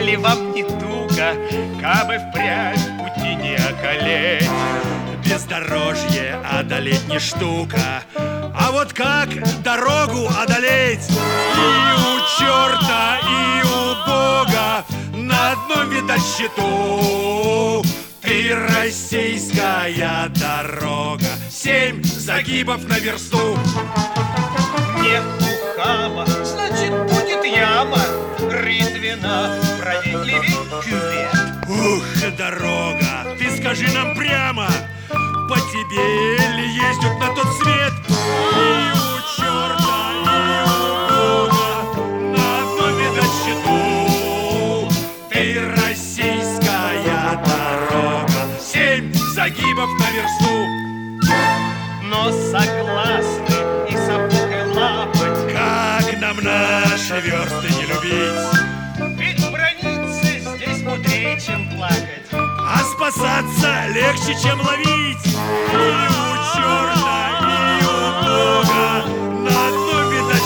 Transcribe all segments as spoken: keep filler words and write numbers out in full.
ли вам не туго, кабы впрямь пути не околеть? Бездорожье одолеть не штука, а вот как дорогу одолеть? И у черта, и у Бога на одном видать счету. Ты российская дорога, семь загибов на версту. Нет ухаба, значит будет яма. Рытвина, правее левей кювет. Ух, дорога, ты скажи нам прямо, по тебе ли ездят на тот свет? И у черта, и у Бога на одном видать счету. Ты российская дорога, семь загибов на версту. Но согласны и сапог, и лапоть. Как нам наши версты не любить? Ведь браниться здесь мудрее, чем плакать. А спасаться легче, чем ловить. И у черта, и у Бога на одном видать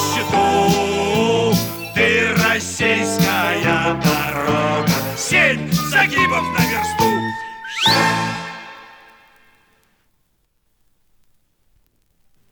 счету. Ты российская дорога, семь загибов на